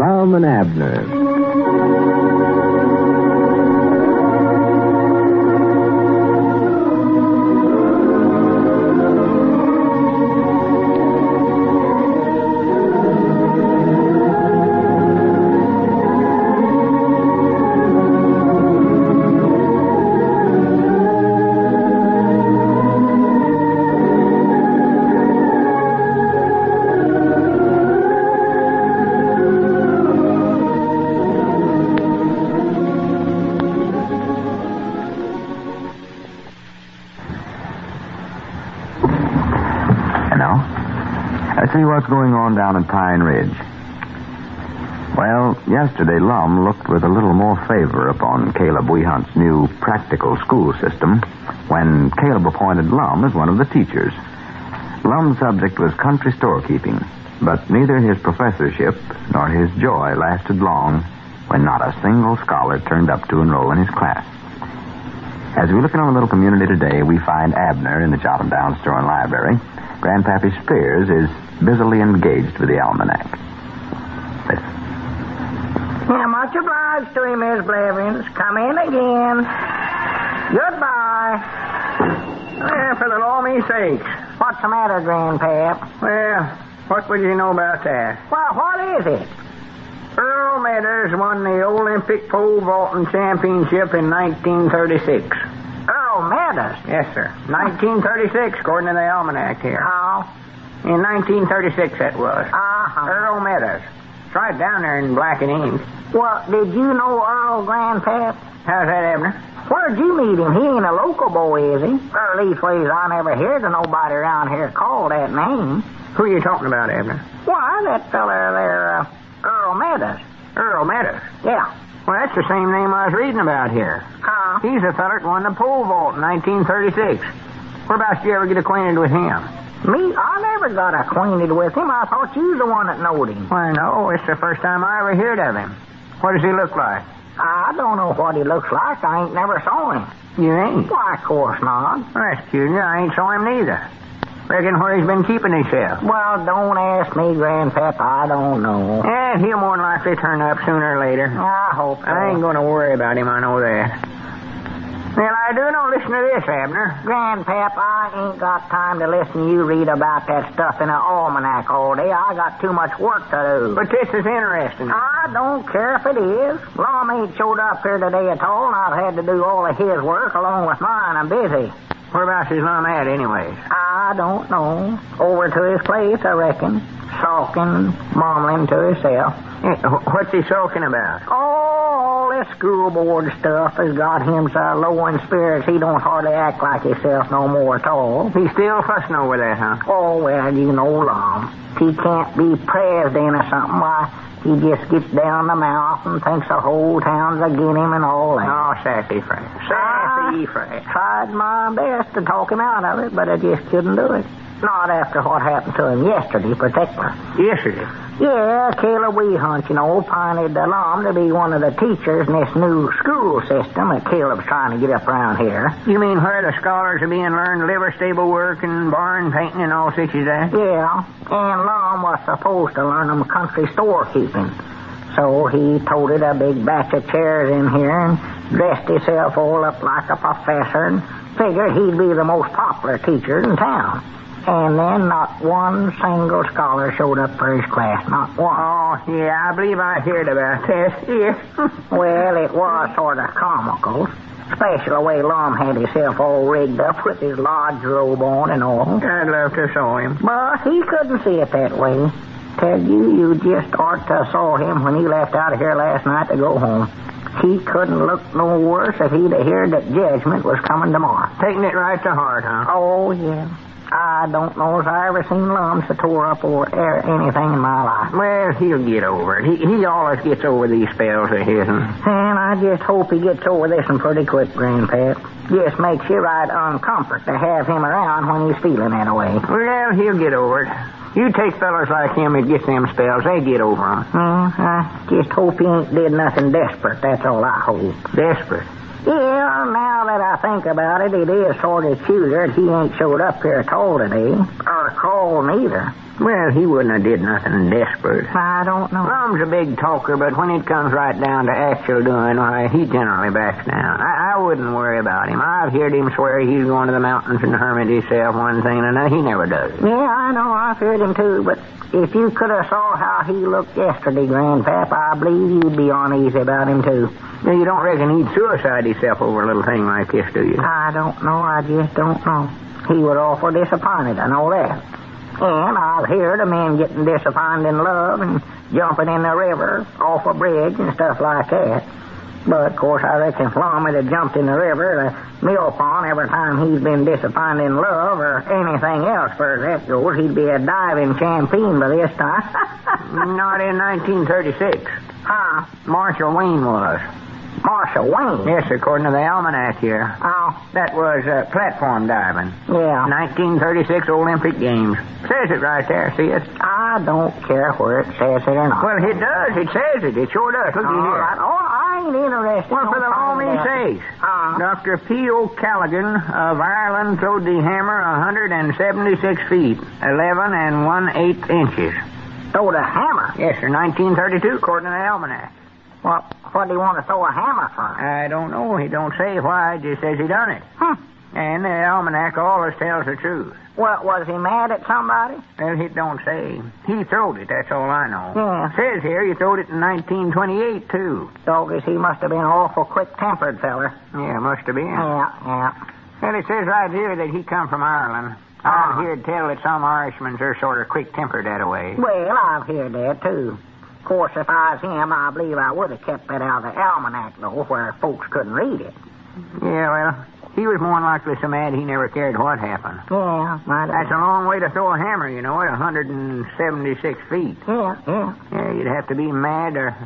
Lum and Abner. See what's going on down at Pine Ridge. Well, yesterday Lum looked with a little more favor upon Caleb Weehunt's new practical school system when Caleb appointed Lum as one of the teachers. Lum's subject was country storekeeping, but neither his professorship nor his joy lasted long when not a single scholar turned up to enroll in his class. As we look in our little community today, we find Abner in the Jotuntown store and library. Grandpappy Spears is busily engaged with the almanac. Listen. Yeah, much obliged to you, Miss Blevins. Come in again. Goodbye. Well, for the law's sakes. What's the matter, Grandpap? Well, what would you know about that? Well, what is it? Earl Meadows won the Olympic pole vaulting championship in 1936. Earl Meadows? Yes, sir. 1936, according to the almanac here. How? In 1936, that was. Uh-huh. Earl Meadows. It's right down there in black and ink. Well, did you know Earl, Grandpap? How's that, Abner? Where'd you meet him? He ain't a local boy, is he? Or leastways, I never heard of nobody around here called that name. Who are you talking about, Abner? Why, that feller there, Earl Meadows. Earl Meadows? Yeah. Well, that's the same name I was reading about here. Huh? He's the feller that won the pole vault in 1936. Whereabouts did you ever get acquainted with him? Me? I never got acquainted with him. I thought you was the one that knowed him. Why, no. It's the first time I ever heard of him. What does he look like? I don't know what he looks like. I ain't never saw him. You ain't? Why, of course not. Well, that's curious. I ain't saw him neither. Reckon where he's been keeping himself. Well, don't ask me, Grandpap. I don't know. Yeah, he'll more than likely turn up sooner or later. I hope so. I ain't going to worry about him, I know that. Well, I do know. Listen to this, Abner. Grandpap, I ain't got time to listen to you read about that stuff in an almanac all day. I got too much work to do. But this is interesting. I don't care if it is. Lum ain't showed up here today at all, and I've had to do all of his work along with mine. I'm busy. Whereabouts is Lum at, anyways? I don't know. Over to his place, I reckon. Sulking, mumbling to himself. What's he sulking about? Oh, all this school board stuff has got him so low in spirits he don't hardly act like himself no more at all. He's still fussing over that, huh? Oh, well, you know, Lum. He can't be president or something. Why, he just gets down the mouth and thinks the whole town's agin him and all that. Oh, sassy Frank. Sassy Frank. Tried my best to talk him out of it, but I just couldn't do it. Not after what happened to him yesterday, particular. Yesterday? Yeah, Caleb Weehunt, you know, appointed Lum to be one of the teachers in this new school system that Caleb's trying to get up around here. You mean where the scholars are being learned liver stable work and barn painting and all such as that? Yeah, and Lum was supposed to learn them country storekeeping. So he toted a big batch of chairs in here and dressed himself all up like a professor and figured he'd be the most popular teacher in town. And then not one single scholar showed up for his class. Not one. Oh, yeah, I believe I heard about this. Yes. Well, it was sort of comical. Especially the way Lum had himself all rigged up with his lodge robe on and all. I'd love to saw him. But he couldn't see it that way. Tell you, you just ought to saw him when he left out of here last night to go home. He couldn't look no worse if he'd have heard that judgment was coming tomorrow. Taking it right to heart, huh? Oh, yeah. I don't know if I ever seen Lum so tore up or anything in my life. Well, he'll get over it. He always gets over these spells of his. And I just hope he gets over this one pretty quick, Grandpap. Just makes you right uncomfort to have him around when he's feeling that way. Well, he'll get over it. You take fellas like him that gets them spells, they get over them. I just hope he ain't did nothing desperate, that's all I hope. Desperate? Yeah, now that I think about it, it is sort of curious he ain't showed up here at all today. Or call neither. Well, he wouldn't have did nothing desperate. I don't know. Lum's a big talker, but when it comes right down to actual doing, why, he generally backs down. I wouldn't worry about him. I've heard him swear he's going to the mountains and hermit himself, one thing and another. He never does. Yeah, I know. I've heard him, too. But if you could have saw how he looked yesterday, Grandpap, I believe you'd be uneasy about him, too. Now, you don't reckon he'd suicide himself over a little thing like this, do you? I don't know. I just don't know. He was awful disappointed, I know that. And I've heard of men getting disappointed in love and jumping in the river off a bridge and stuff like that. But, of course, I reckon Lum would have jumped in the river, the mill pond, every time he's been disappointed in love or anything else, for that goes. He'd be a diving champion by this time. Not in 1936. Huh? Marshall Wayne was. Marshall Wayne? Yes, according to the almanac here. Oh. That was platform diving. Yeah. 1936 Olympic Games. Says it right there, see it? I don't care where it says it or not. Well, it does. It says it. It sure does. Look here. I ain't interested. Well, for the law me says. Dr. P. O'Callaghan of Ireland throwed the hammer 176 feet, 11 and 1/8 inches. Throw the hammer? Yes, sir. 1932, according to the almanac. Well, what do you want to throw a hammer for? I don't know. He don't say why. Just says he done it. And the almanac always tells the truth. Well, was he mad at somebody? Well, he don't say. He throwed it, that's all I know. Yeah. Says here he throwed it in 1928, too. Doggies, he must have been an awful quick-tempered feller. Yeah, must have been. Yeah. Well, it says right here that he come from Ireland. I've heard tell that some Irishmen are sort of quick-tempered that way. Well, I've heard that, too. Of course, if I was him, I believe I would have kept that out of the almanac, though, where folks couldn't read it. Yeah, well, he was more than likely so mad he never cared what happened. Yeah, That's a long way to throw a hammer, you know, at 176 feet. Yeah. Yeah, you'd have to be mad or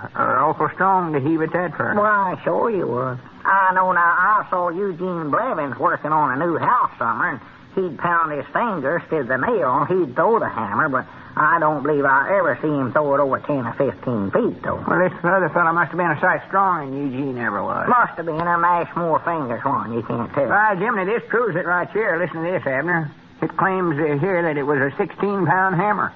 awful strong to heave it that far. Why, sure you would. I know now, I saw Eugene Blevins working on a new house summer, and he'd pound his fingers to the nail, and he'd throw the hammer, but I don't believe I ever see him throw it over 10 or 15 feet, though. Well, this other fellow must have been a sight stronger than Eugene ever was. Must have been. A mash more fingers on, you can't tell. Why, Jiminy, this proves it right here. Listen to this, Abner. It claims here that it was a 16-pound hammer.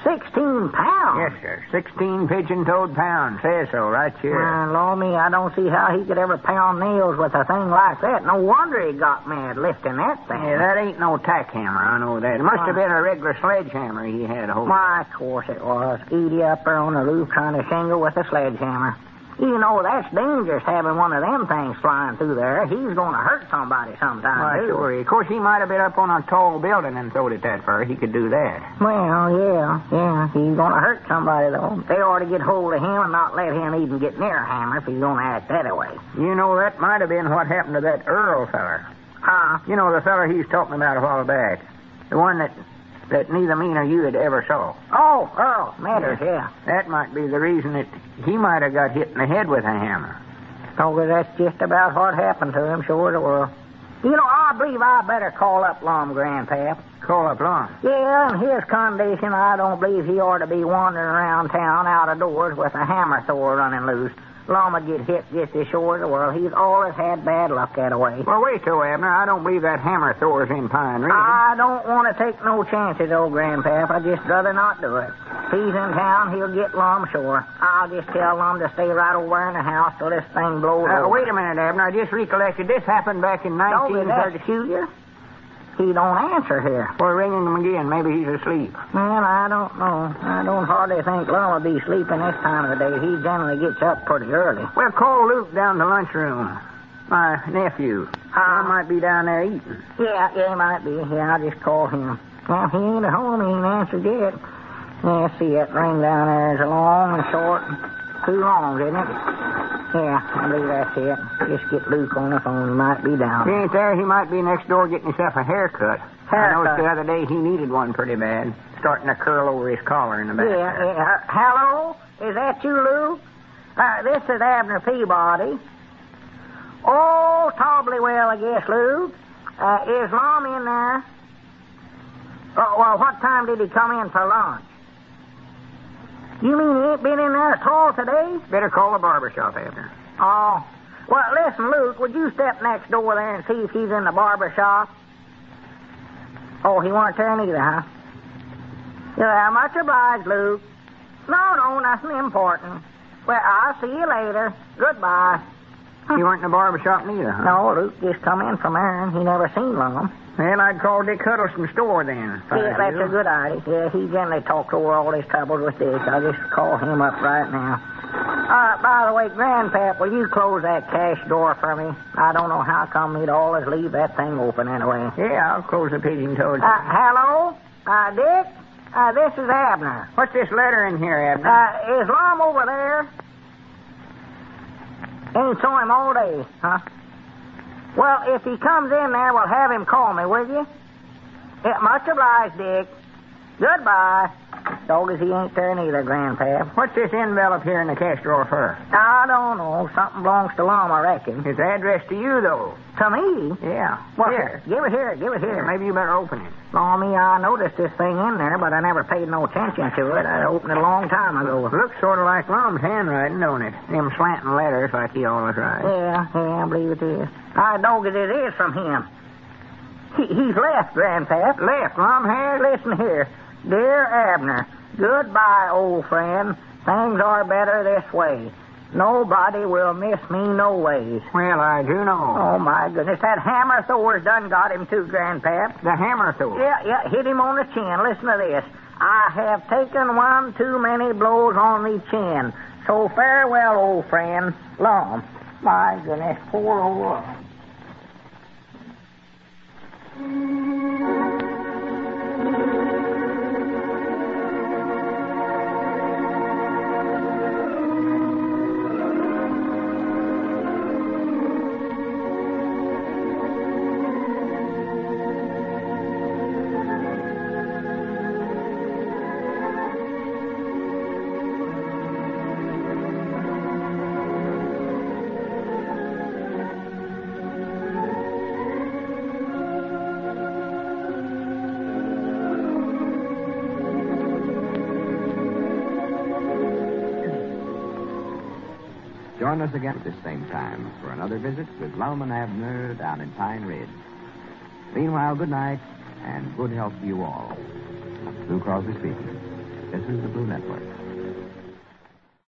16 pounds? Yes, sir. 16 pigeon-toed pounds. Says so right here. Lord me, I don't see how he could ever pound nails with a thing like that. No wonder he got mad lifting that thing. Yeah, that ain't no tack hammer, I know that. It must have been a regular sledgehammer he had hold of. Why, of course it was. Edie up there on the roof trying to shingle with a sledgehammer. You know, that's dangerous having one of them things flying through there. He's going to hurt somebody sometime, Why, too. sure. Of course, he might have been up on a tall building and throwed it that far. He could do that. Well, yeah. He's going to hurt somebody, though. They ought to get hold of him and not let him even get near a hammer if he's going to act that way. You know, that might have been what happened to that Earl feller. Huh? You know, the feller he's talking about a while back. The one that neither me nor you had ever saw. Oh, Earl Matters, yeah. That might be the reason that he might have got hit in the head with a hammer. Oh, well, that's just about what happened to him, sure it will. You know, I believe I better call up Lum, Grandpap. Call up Lum? Yeah, in his condition, I don't believe he ought to be wandering around town out of doors with a hammer thrower running loose. Lum would get hit just as sure as the world. He's always had bad luck that way. Well, wait till, Abner. I don't believe that hammer thrower's in Pine Ridge. I don't want to take no chances, old Grandpap. I'd just rather not do it. If he's in town, he'll get Lum, sure. I'll just tell Lum to stay right over there in the house till this thing blows over. Wait a minute, Abner. I just recollected. This happened back in 1930. Shoot you? He don't answer here. Well, ringing him again. Maybe he's asleep. Well, I don't know. I don't hardly think Lum will be sleeping this time of the day. He generally gets up pretty early. Well, call Luke down to the lunchroom. My nephew. He might be down there eating. Yeah, he might be. Yeah, I'll just call him. Well, he ain't at home. He ain't answered yet. Yeah, see, that ring down there is a long and short. 2 longs, isn't it? Yeah, I believe that's it. Just get Luke on the phone. He might be down. He ain't there. He might be next door getting himself a haircut. I noticed the other day he needed one pretty bad. Starting to curl over his collar in the back. Yeah. Hello? Is that you, Luke? This is Abner Peabody. Oh, tolerably well, I guess, Luke. Is Lum in there? Oh, well, what time did he come in for lunch? You mean he ain't been in there at all today? Better call the barbershop, Abner. Oh. Well, listen, Luke, would you step next door there and see if he's in the barbershop? Oh, he weren't there neither, huh? Yeah, much obliged, Luke. No, nothing important. Well, I'll see you later. Goodbye. You weren't in the barber shop neither, huh? No, Luke just come in from there, and he never seen Lum. Well, I'd call Dick Huddleston's store then. Yeah, that's a good idea. Yeah, he generally talks over all his troubles with Dick. I'll just call him up right now. By the way, Grandpap, will you close that cash door for me? I don't know how come he'd always leave that thing open anyway. Yeah, I'll close the pigeon toes. Hello? Dick? This is Abner. What's this letter in here, Abner? Is Lum over there? Ain't saw him all day, huh? Well, if he comes in there, we'll have him call me, will you? Yeah, much obliged, Dick. Goodbye. Doggies, he ain't there neither, Grandpap. What's this envelope here in the cash drawer for? I don't know. Something belongs to Lum, I reckon. It's addressed to you, though. To me? Yeah. Well, here. Give it here. Yeah, maybe you better open it. Well, me, I noticed this thing in there, but I never paid no attention to it. I opened it a long time ago. Looks sort of like Lum's handwriting, don't it? Them slanting letters like he always writes. Yeah, I believe it is. Doggies, it is from him. He's left, Grandpap. Left? Lum has? Listen here. Dear Abner, goodbye, old friend. Things are better this way. Nobody will miss me no ways. Well, I do know. Oh, my goodness. That hammer Thor's done got him too, Grandpap. The hammer Thor? Yeah, hit him on the chin. Listen to this. I have taken one too many blows on the chin. So farewell, old friend. Lum. My goodness, poor old Lum. Join us again at this same time for another visit with Lum and Abner down in Pine Ridge. Meanwhile, good night and good health to you all. Lou Crosby speaking. This is the Blue Network.